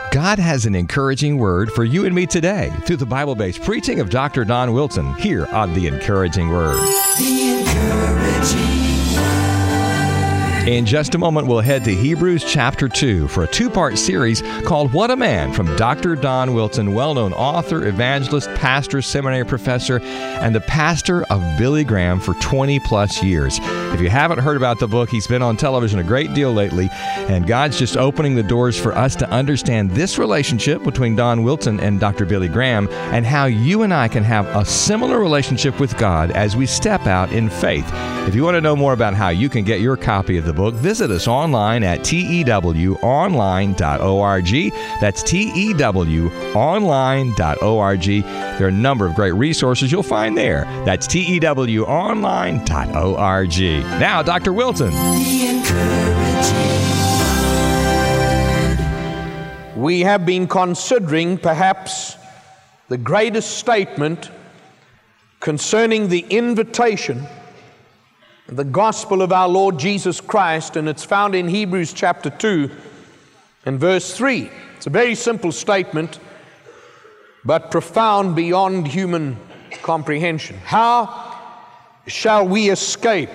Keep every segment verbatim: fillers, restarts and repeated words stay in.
God has an encouraging word for you and me today through the Bible-based preaching of Doctor Don Wilson here on The Encouraging Word. The Encouraging In just a moment, we'll head to Hebrews chapter two for a two-part series called What a Man from Doctor Don Wilson, well-known author, evangelist, pastor, seminary professor, and the pastor of Billy Graham for twenty plus years. If you haven't heard about the book, he's been on television a great deal lately, and God's just opening the doors for us to understand this relationship between Don Wilson and Doctor Billy Graham and how you and I can have a similar relationship with God as we step out in faith. If you want to know more about how you can get your copy of the book, visit us online at T E W online dot org. That's T E W online dot org. There are a number of great resources you'll find there. That's T E W online dot org. Now, Doctor Wilson. We have been considering perhaps the greatest statement concerning the invitation, the gospel of our Lord Jesus Christ, and it's found in Hebrews chapter two and verse three. It's a very simple statement, but profound beyond human comprehension. How shall we escape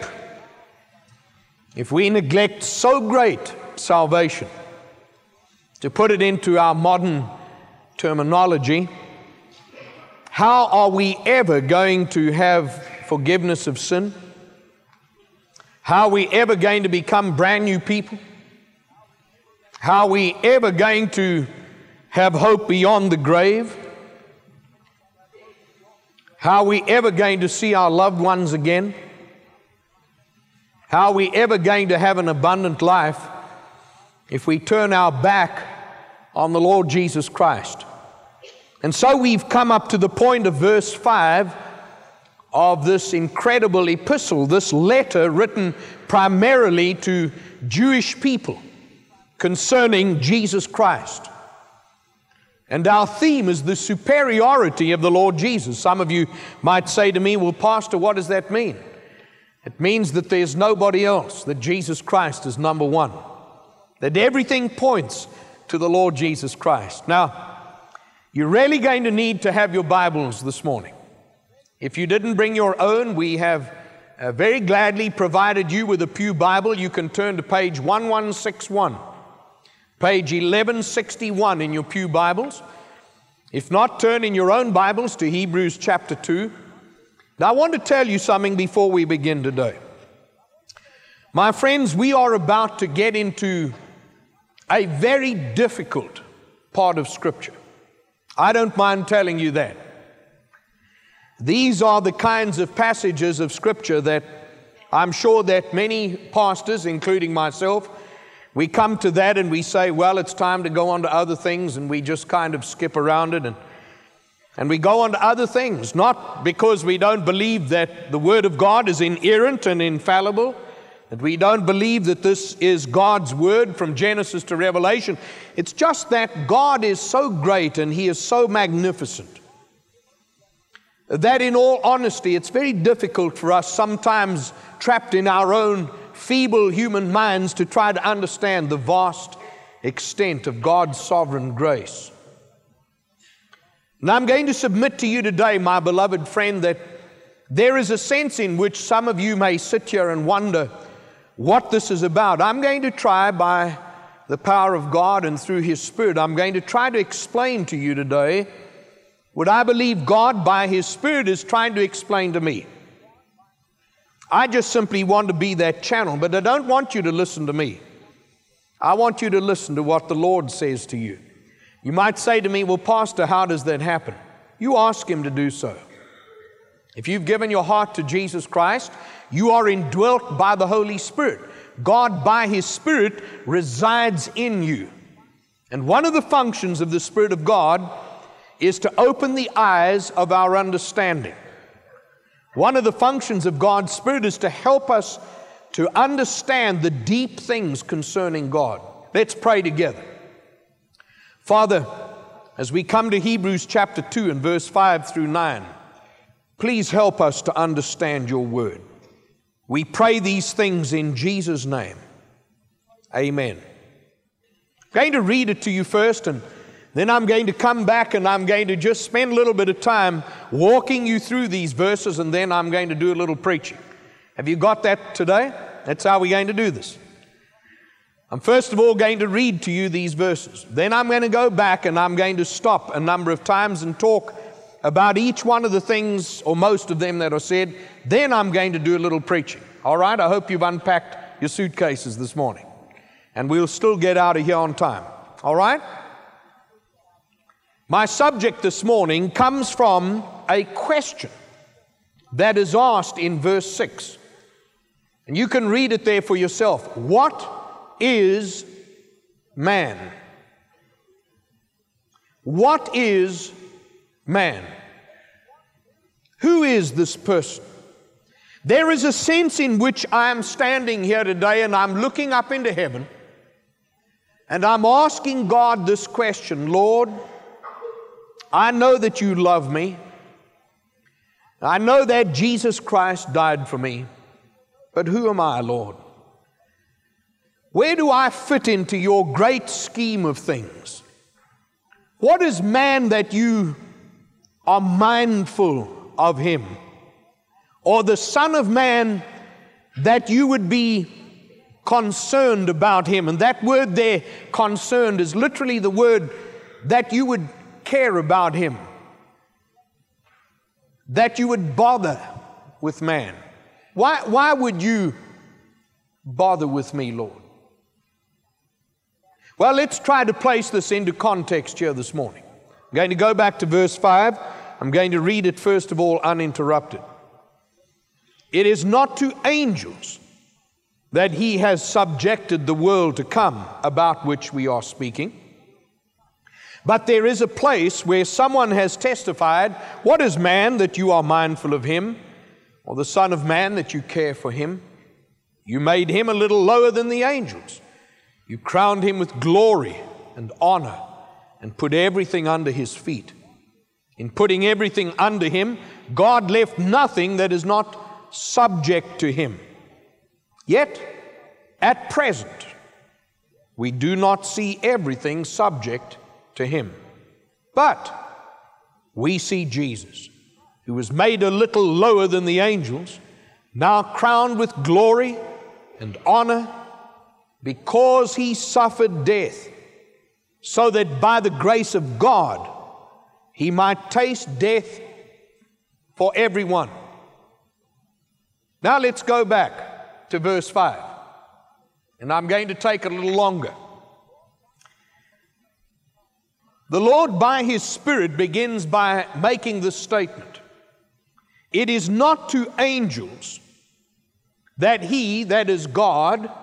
if we neglect so great salvation? To put it into our modern terminology, how are we ever going to have forgiveness of sin? How are we ever going to become brand new people? How are we ever going to have hope beyond the grave? How are we ever going to see our loved ones again? How are we ever going to have an abundant life if we turn our back on the Lord Jesus Christ? And so we've come up to the point of verse five of this incredible epistle, this letter written primarily to Jewish people concerning Jesus Christ. And our theme is the superiority of the Lord Jesus. Some of you might say to me, well, Pastor, what does that mean? It means that there's nobody else, that Jesus Christ is number one, that everything points to the Lord Jesus Christ. Now, you're really going to need to have your Bibles this morning. If you didn't bring your own, we have uh, very gladly provided you with a pew Bible. You can turn to page eleven sixty-one, page eleven sixty-one in your pew Bibles. If not, turn in your own Bibles to Hebrews chapter two. Now, I want to tell you something before we begin today. My friends, we are about to get into a very difficult part of Scripture. I don't mind telling you that. These are the kinds of passages of Scripture that I'm sure that many pastors, including myself, we come to that and we say, well, it's time to go on to other things, and we just kind of skip around it and, and we go on to other things, not because we don't believe that the Word of God is inerrant and infallible, that we don't believe that this is God's Word from Genesis to Revelation. It's just that God is so great and He is so magnificent that in all honesty, it's very difficult for us, sometimes trapped in our own feeble human minds, to try to understand the vast extent of God's sovereign grace. And I'm going to submit to you today, my beloved friend, that there is a sense in which some of you may sit here and wonder what this is about. I'm going to try, by the power of God and through His Spirit, I'm going to try to explain to you today what I believe God, by His Spirit, is trying to explain to me. I just simply want to be that channel, but I don't want you to listen to me. I want you to listen to what the Lord says to you. You might say to me, well, Pastor, how does that happen? You ask Him to do so. If you've given your heart to Jesus Christ, you are indwelt by the Holy Spirit. God, by His Spirit, resides in you. And one of the functions of the Spirit of God is to open the eyes of our understanding. One of the functions of God's Spirit is to help us to understand the deep things concerning God. Let's pray together. Father, as we come to Hebrews chapter two and verse five through nine, please help us to understand your word. We pray these things in Jesus' name. Amen. I'm going to read it to you first, and Then I'm going to come back and I'm going to just spend a little bit of time walking you through these verses, and then I'm going to do a little preaching. Have you got that today? That's how we're going to do this. I'm first of all going to read to you these verses. Then I'm going to go back and I'm going to stop a number of times and talk about each one of the things, or most of them, that are said. Then I'm going to do a little preaching. All right? I hope you've unpacked your suitcases this morning. And we'll still get out of here on time. All right? My subject this morning comes from a question that is asked in verse six. And you can read it there for yourself. What is man? What is man? Who is this person? There is a sense in which I am standing here today and I'm looking up into heaven and I'm asking God this question. Lord, I know that you love me. I know that Jesus Christ died for me. But who am I, Lord? Where do I fit into your great scheme of things? What is man that you are mindful of him? Or the Son of Man that you would be concerned about him? And that word there, concerned, is literally the word that you would care about him, that you would bother with man. Why, why would you bother with me, Lord? Well, let's try to place this into context here this morning. I'm going to go back to verse five. I'm going to read it first of all uninterrupted. It is not to angels that he has subjected the world to come, about which we are speaking. But there is a place where someone has testified, what is man that you are mindful of him, or the Son of Man that you care for him? You made him a little lower than the angels. You crowned him with glory and honor and put everything under his feet. In putting everything under him, God left nothing that is not subject to him. Yet, at present, we do not see everything subject to him. But we see Jesus, who was made a little lower than the angels, now crowned with glory and honor, because he suffered death, so that by the grace of God he might taste death for everyone. Now let's go back to verse five, and I'm going to take a little longer. The Lord, by his Spirit, begins by making this statement. It is not to angels that he, that is God,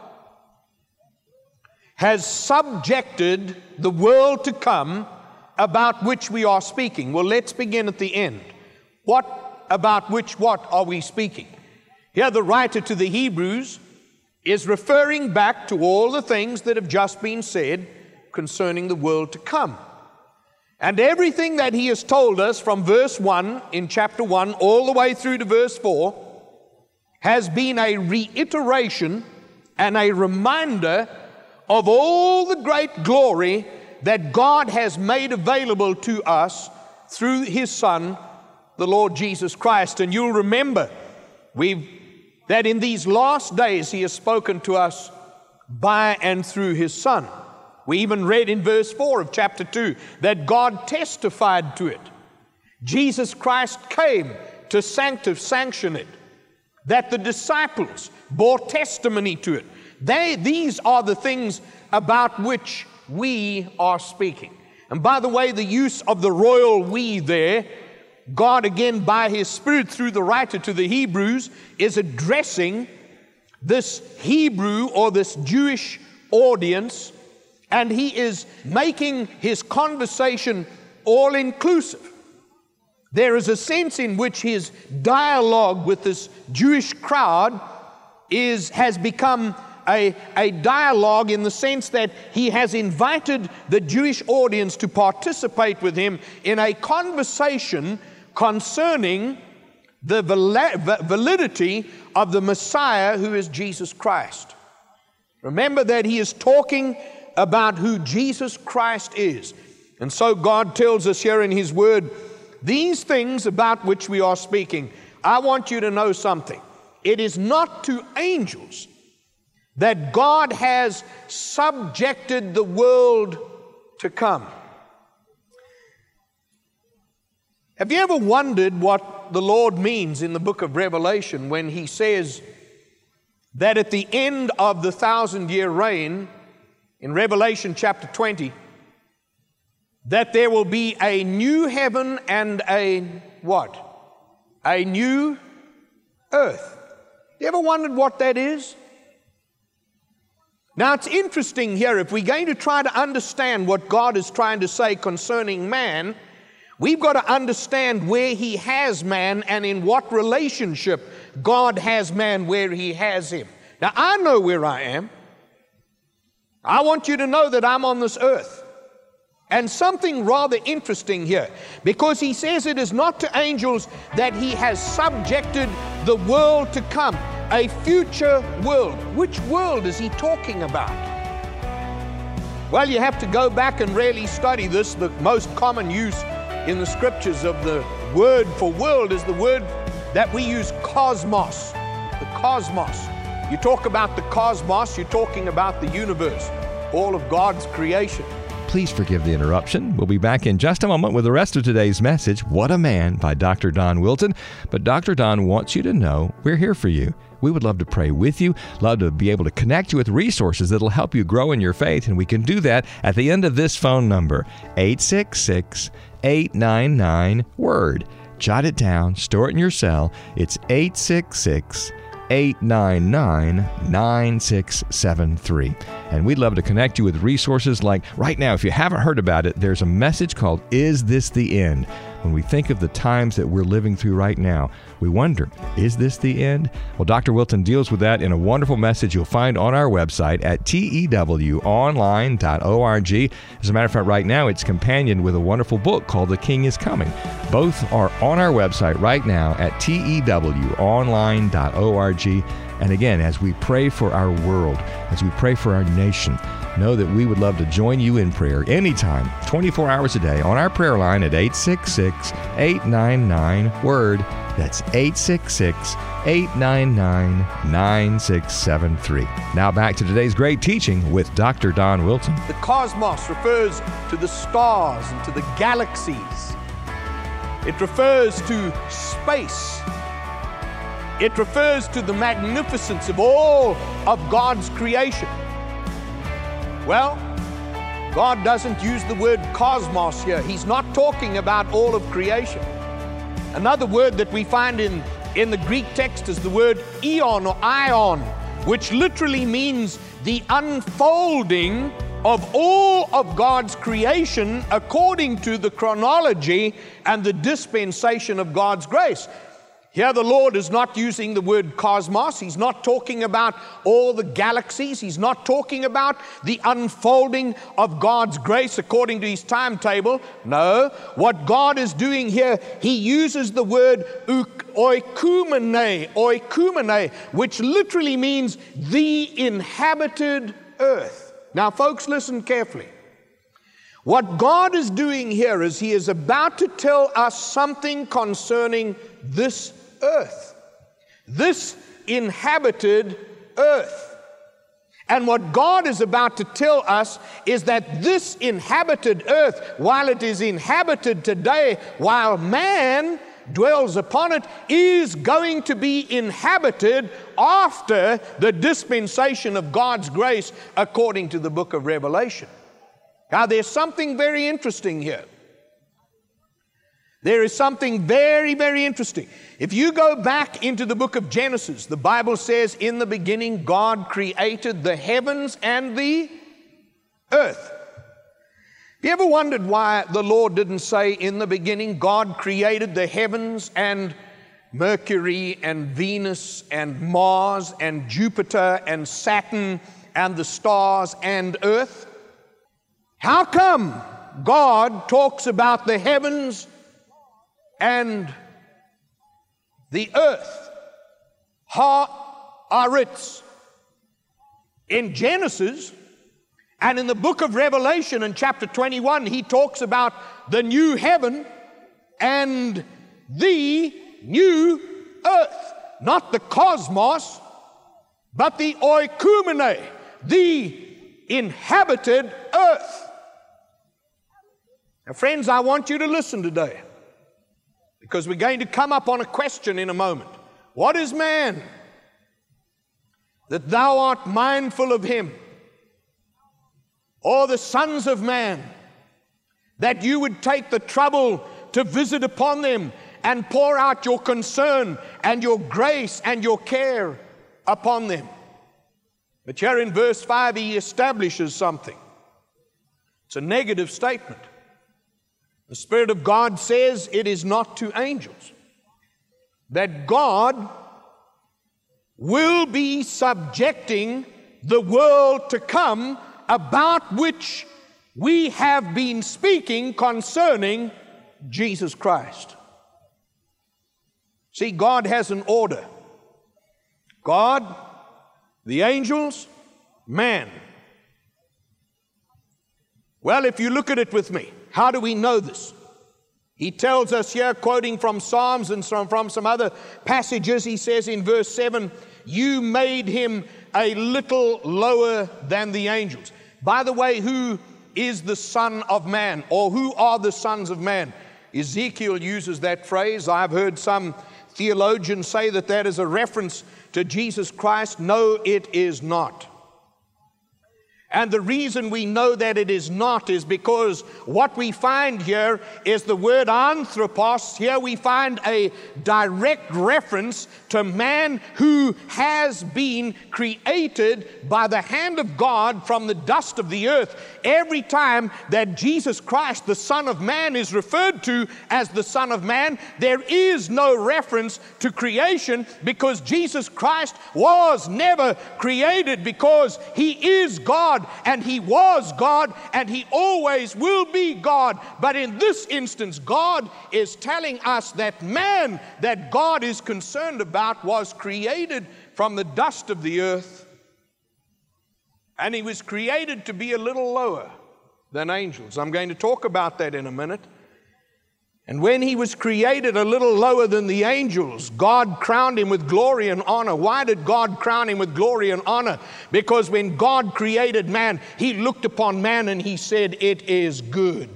has subjected the world to come, about which we are speaking. Well, let's begin at the end. What about which what are we speaking? Here the writer to the Hebrews is referring back to all the things that have just been said concerning the world to come. And everything that he has told us from verse one in chapter one all the way through to verse four has been a reiteration and a reminder of all the great glory that God has made available to us through his Son, the Lord Jesus Christ. And you'll remember we've, that in these last days he has spoken to us by and through his Son. We even read in verse four of chapter two that God testified to it. Jesus Christ came to sanctify, sanction it. That the disciples bore testimony to it. They, these are the things about which we are speaking. And by the way, the use of the royal we there, God again by his Spirit through the writer to the Hebrews is addressing this Hebrew or this Jewish audience, and he is making his conversation all-inclusive. There is a sense in which his dialogue with this Jewish crowd is, has become a, a dialogue in the sense that he has invited the Jewish audience to participate with him in a conversation concerning the validity of the Messiah, who is Jesus Christ. Remember that he is talking about who Jesus Christ is. And so God tells us here in His Word, these things about which we are speaking, I want you to know something. It is not to angels that God has subjected the world to come. Have you ever wondered what the Lord means in the book of Revelation when He says that at the end of the thousand-year reign, in Revelation chapter twenty, that there will be a new heaven and a what? A new earth. You ever wondered what that is? Now it's interesting here, if we're going to try to understand what God is trying to say concerning man, we've got to understand where He has man and in what relationship God has man where He has him. Now I know where I am. I want you to know that I'm on this earth. And something rather interesting here, because He says it is not to angels that He has subjected the world to come, a future world. Which world is He talking about? Well, you have to go back and really study this. The most common use in the scriptures of the word for world is the word that we use, cosmos. The cosmos. You talk about the cosmos, you're talking about the universe, all of God's creation. Please forgive the interruption. We'll be back in just a moment with the rest of today's message, What a Man, by Doctor Don Wilson. But Doctor Don wants you to know we're here for you. We would love to pray with you, love to be able to connect you with resources that'll help you grow in your faith, and we can do that at the end of this phone number, eight six six, eight nine nine, WORD. Jot it down, store it in your cell. It's eight six six, eight nine nine, nine six seven three. And we'd love to connect you with resources like, right now, if you haven't heard about it, there's a message called, Is This the End? When we think of the times that we're living through right now, we wonder, is this the end? Well, Doctor Wilson deals with that in a wonderful message you'll find on our website at T E W online dot org. As a matter of fact, right now, it's companioned with a wonderful book called The King is Coming. Both are on our website right now at T E W online dot org. And again, as we pray for our world, as we pray for our nation, know that we would love to join you in prayer anytime, twenty-four hours a day, on our prayer line at eight six six, eight nine nine, WORD. That's eight six six, eight nine nine, nine six seven three. Now back to today's great teaching with Doctor Don Wilson. The cosmos refers to the stars and to the galaxies. It refers to space. It refers to the magnificence of all of God's creation. Well, God doesn't use the word cosmos here. He's not talking about all of creation. Another word that we find in, in the Greek text is the word eon or ion, which literally means the unfolding of all of God's creation according to the chronology and the dispensation of God's grace. Here the Lord is not using the word cosmos. He's not talking about all the galaxies. He's not talking about the unfolding of God's grace according to His timetable. No, what God is doing here, He uses the word oikumene, oikumene, which literally means the inhabited earth. Now, folks, listen carefully. What God is doing here is He is about to tell us something concerning this earth, this inhabited earth. And what God is about to tell us is that this inhabited earth, while it is inhabited today, while man dwells upon it, is going to be inhabited after the dispensation of God's grace according to the book of Revelation. Now, there's something very interesting here. There is something very, very interesting. If you go back into the book of Genesis, the Bible says, in the beginning, God created the heavens and the earth. Have you ever wondered why the Lord didn't say, in the beginning, God created the heavens and Mercury and Venus and Mars and Jupiter and Saturn and the stars and earth? How come God talks about the heavens and the earth? Ha-aretz. In Genesis, And in the book of Revelation, in chapter twenty-one, he talks about the new heaven and the new earth. Not the cosmos, but the oikumene, the inhabited earth. Now, friends, I want you to listen today, because we're going to come up on a question in a moment. What is man that thou art mindful of him? Or the sons of man, that you would take the trouble to visit upon them and pour out your concern and your grace and your care upon them. But here in verse five, he establishes something. It's a negative statement. The Spirit of God says it is not to angels, that God will be subjecting the world to come, about which we have been speaking concerning Jesus Christ. See, God has an order. God, the angels, man. Well, if you look at it with me, how do we know this? He tells us here, quoting from Psalms and from some other passages, he says in verse seven, you made him a little lower than the angels. By the way, who is the Son of Man, or who are the sons of man? Ezekiel uses that phrase. I've heard some theologians say that that is a reference to Jesus Christ. No, it is not. And the reason we know that it is not is because what we find here is the word anthropos. Here we find a direct reference to man who has been created by the hand of God from the dust of the earth. Every time that Jesus Christ, the Son of Man, is referred to as the Son of Man, there is no reference to creation, because Jesus Christ was never created, because he is God. And he was God, and he always will be God. But in this instance, God is telling us that man that God is concerned about was created from the dust of the earth, and he was created to be a little lower than angels. I'm going to talk about that in a minute. And when he was created a little lower than the angels, God crowned him with glory and honor. Why did God crown him with glory and honor? Because when God created man, he looked upon man and he said, it is good.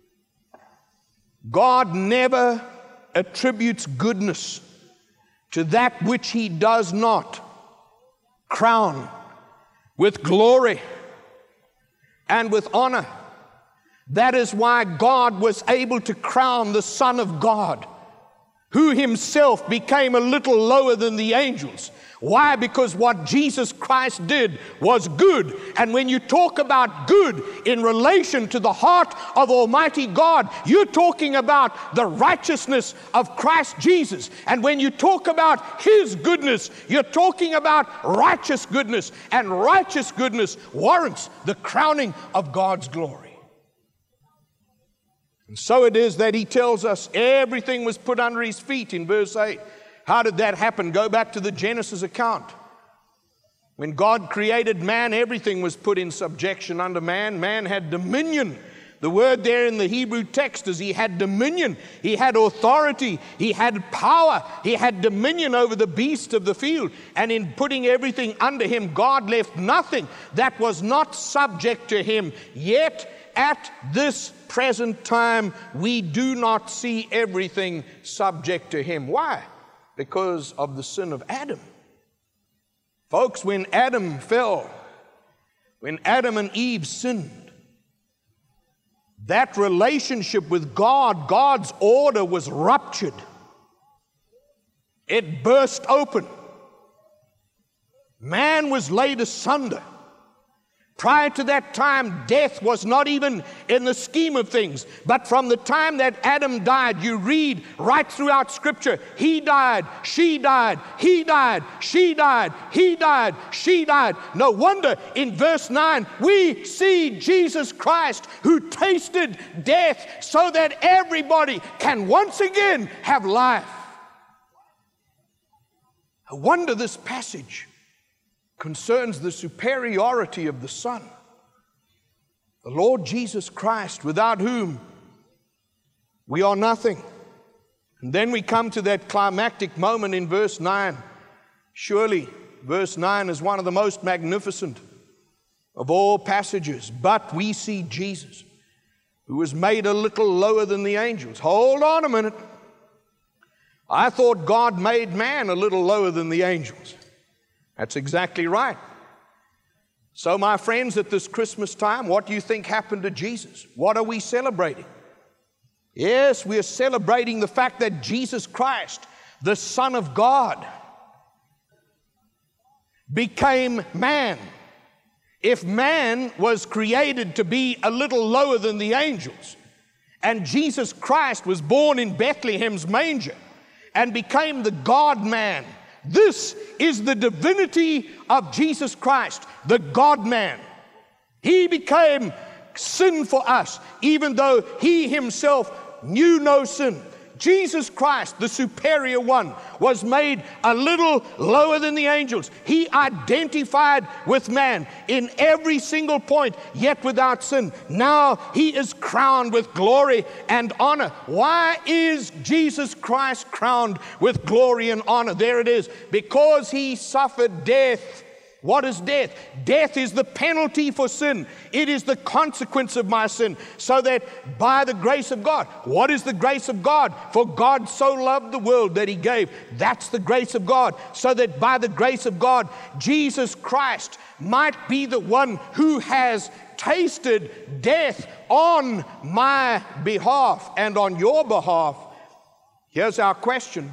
God never attributes goodness to that which he does not crown with glory and with honor. That is why God was able to crown the Son of God, who himself became a little lower than the angels. Why? Because what Jesus Christ did was good. And when you talk about good in relation to the heart of Almighty God, you're talking about the righteousness of Christ Jesus. And when you talk about his goodness, you're talking about righteous goodness. And righteous goodness warrants the crowning of God's glory. And so it is that he tells us everything was put under his feet in verse eight. How did that happen? Go back to the Genesis account. When God created man, everything was put in subjection under man. Man had dominion. The word there in the Hebrew text is he had dominion. He had authority. He had power. He had dominion over the beasts of the field. And in putting everything under him, God left nothing that was not subject to him. Yet, at this present time, we do not see everything subject to him. Why? Because of the sin of Adam. Folks, when Adam fell, when Adam and Eve sinned, that relationship with God, God's order was ruptured. It burst open. Man was laid asunder. Prior to that time, death was not even in the scheme of things. But from the time that Adam died, you read right throughout Scripture, he died, she died, he died, she died, he died, she died. No wonder in verse nine, we see Jesus Christ who tasted death so that everybody can once again have life. I wonder this passage concerns the superiority of the Son. the Lord Jesus Christ, without whom we are nothing. And then we come to that climactic moment in verse nine. Surely, verse nine is one of the most magnificent of all passages. But we see Jesus, who was made a little lower than the angels. Hold on a minute. I thought God made man a little lower than the angels. That's exactly right. So, my friends, at this Christmas time, what do you think happened to Jesus? What are we celebrating? Yes, we are celebrating the fact that Jesus Christ, the Son of God, became man. If man was created to be a little lower than the angels, and Jesus Christ was born in Bethlehem's manger and became the God-man, this is the divinity of Jesus Christ, the God-man. He became sin for us, even though he himself knew no sin. Jesus Christ, the superior one, was made a little lower than the angels. He identified with man in every single point, yet without sin. Now he is crowned with glory and honor. Why is Jesus Christ crowned with glory and honor? There it is. Because he suffered death. What is death? Death is the penalty for sin. It is the consequence of my sin. So that by the grace of God, what is the grace of God? For God so loved the world that he gave. That's the grace of God. So that by the grace of God, Jesus Christ might be the one who has tasted death on my behalf and on your behalf. Here's our question.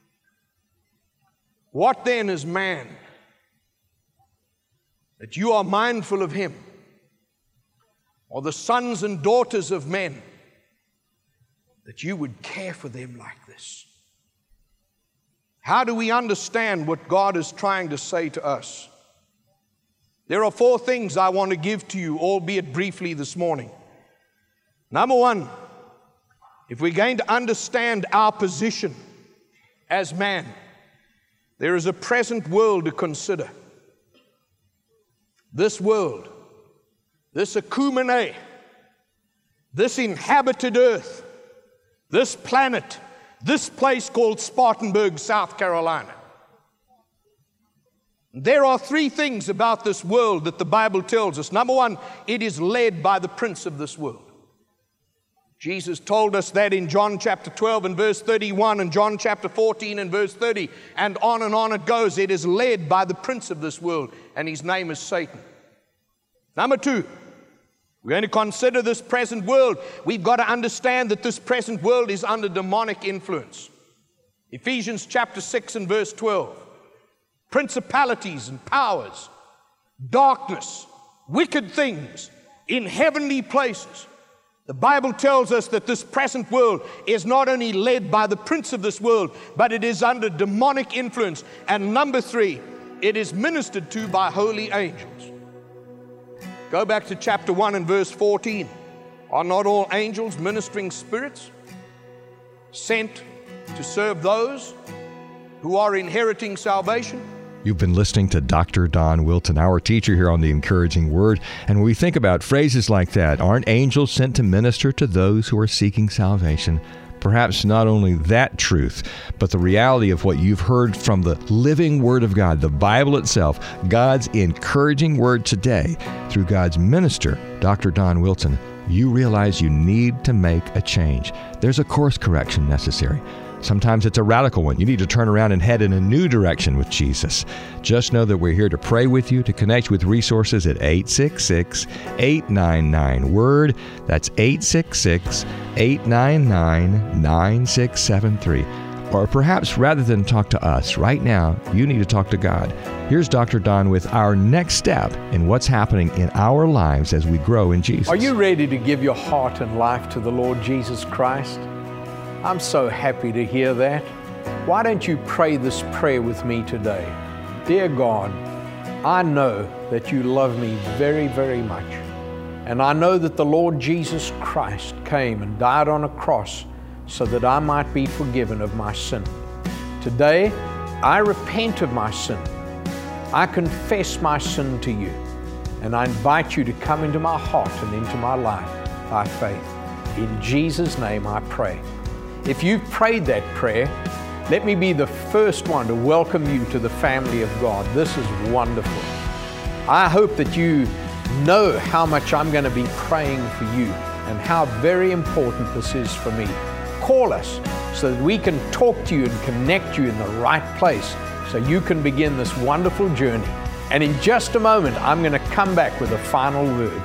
What then is man, that you are mindful of him? Or the sons and daughters of men, that you would care for them like this? How do we understand what God is trying to say to us? There are four things I want to give to you, albeit briefly this morning. Number one, if we're going to understand our position as man, there is a present world to consider. This world, this Ecumene, this inhabited earth, this planet, this place called Spartanburg, South Carolina. There are three things about this world that the Bible tells us. Number one, it is led by the prince of this world. Jesus told us that in John chapter twelve and verse thirty-one, and John chapter fourteen and verse thirty, and on and on it goes. It is led by the prince of this world, and his name is Satan. Number two, we're going to consider this present world. We've got to understand that this present world is under demonic influence. Ephesians chapter six and verse twelve. Principalities and powers, darkness, wicked things in heavenly places. The Bible tells us that this present world is not only led by the prince of this world, but it is under demonic influence. And number three, it is ministered to by holy angels. Go back to chapter one and verse fourteen. Are not all angels ministering spirits sent to serve those who are inheriting salvation? You've been listening to Doctor Don Wilton, our teacher here on The Encouraging Word. And when we think about phrases like that, aren't angels sent to minister to those who are seeking salvation? Perhaps not only that truth, but the reality of what you've heard from the living Word of God, the Bible itself, God's encouraging Word today, through God's minister, Doctor Don Wilton. You realize you need to make a change. There's a course correction necessary. Sometimes it's a radical one. You need to turn around and head in a new direction with Jesus. Just know that we're here to pray with you, to connect with resources at eight six six, eight nine nine, WORD. That's eight six six, eight nine nine, nine six seven three. Or perhaps rather than talk to us right now, you need to talk to God. Here's Doctor Don with our next step in what's happening in our lives as we grow in Jesus. Are you ready to give your heart and life to the Lord Jesus Christ? I'm so happy to hear that. Why don't you pray this prayer with me today? Dear God, I know that you love me very, very much. And I know that the Lord Jesus Christ came and died on a cross so that I might be forgiven of my sin. Today, I repent of my sin. I confess my sin to you. and I invite you to come into my heart and into my life by faith. In Jesus' name I pray. If you've prayed that prayer, let me be the first one to welcome you to the family of God. This is wonderful. I hope that you know how much I'm going to be praying for you and how very important this is for me. Call us so that we can talk to you and connect you in the right place so you can begin this wonderful journey. And in just a moment, I'm going to come back with a final word.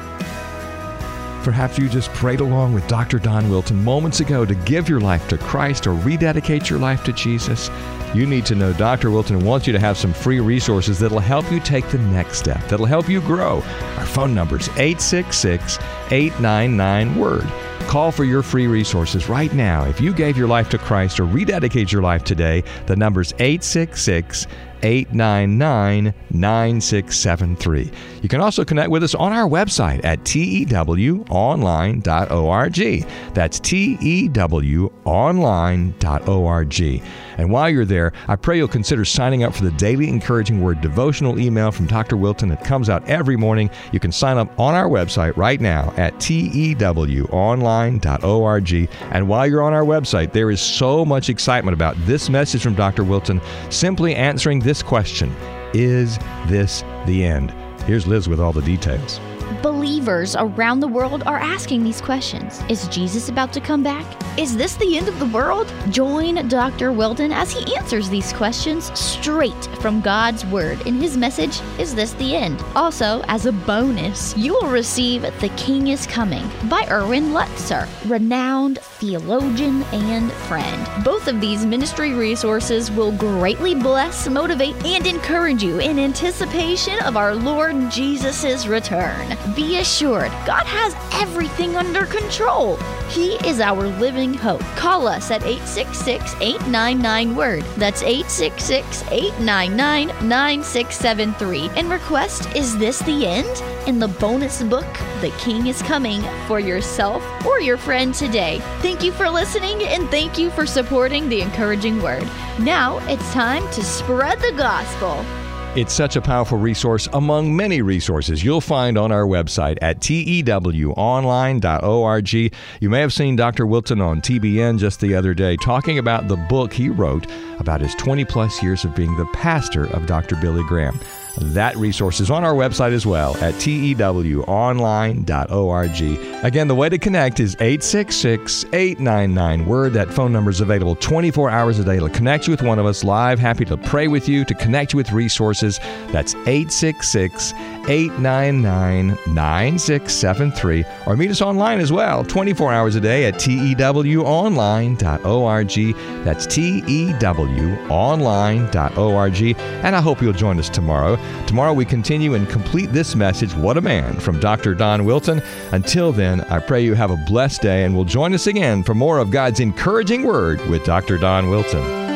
Perhaps you just prayed along with Doctor Don Wilton moments ago to give your life to Christ or rededicate your life to Jesus. You need to know Doctor Wilton wants you to have some free resources that'll help you take the next step, that'll help you grow. Our phone number is eight six six, eight nine nine, W O R D. Call for your free resources right now. If you gave your life to Christ or rededicate your life today, the number's eight six six, eight nine nine, nine six seven three. You can also connect with us on our website at T E W online dot org. That's T E W online dot org. And while you're there, I pray you'll consider signing up for the Daily Encouraging Word devotional email from Doctor Wilton that comes out every morning. You can sign up on our website right now at T E W online dot org. And while you're on our website, there is so much excitement about this message from Doctor Wilton, simply answering this question: is this the end? Here's Liz with all the details. Believers around the world are asking these questions. Is Jesus about to come back? Is this the end of the world? Join Doctor Wilton as he answers these questions straight from God's Word in his message, Is This the End? Also, as a bonus, you will receive The King is Coming by Erwin Lutzer, renowned theologian and friend. Both of these ministry resources will greatly bless, motivate, and encourage you in anticipation of our Lord Jesus' return. Be assured, God has everything under control. He is our living hope. Call us at eight six six, eight nine nine, W O R D. That's eight six six, eight nine nine, nine six seven three. And request, Is This the End? In the bonus book, The King is Coming, for yourself or your friend today. Thank you for listening, and thank you for supporting the Encouraging Word. Now it's time to spread the gospel. It's such a powerful resource among many resources you'll find on our website at T E W online dot org. You may have seen Doctor Wilton on T B N just the other day talking about the book he wrote about his twenty plus years of being the pastor of Doctor Billy Graham. That resource is on our website as well at T E W online dot org. Again, the way to connect is eight six six, eight nine nine, W O R D. That phone number is available twenty-four hours a day to connect you with one of us live. Happy to pray with you, to connect you with resources. That's eight six six, eight nine nine, nine six seven three. Or meet us online as well, twenty-four hours a day at T E W online dot org. That's T E W online dot org. And I hope you'll join us tomorrow. Tomorrow we continue and complete this message, What a Man, from Doctor Don Wilton. Until then, I pray you have a blessed day, and will join us again for more of God's encouraging Word with Doctor Don Wilton.